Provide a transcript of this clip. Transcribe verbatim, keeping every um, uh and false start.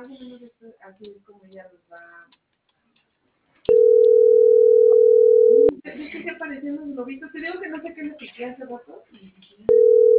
más o menos esto, así es como ella los va. ¿Viste que aparecen los globitos? Te digo que no sé qué le piqué hace rato.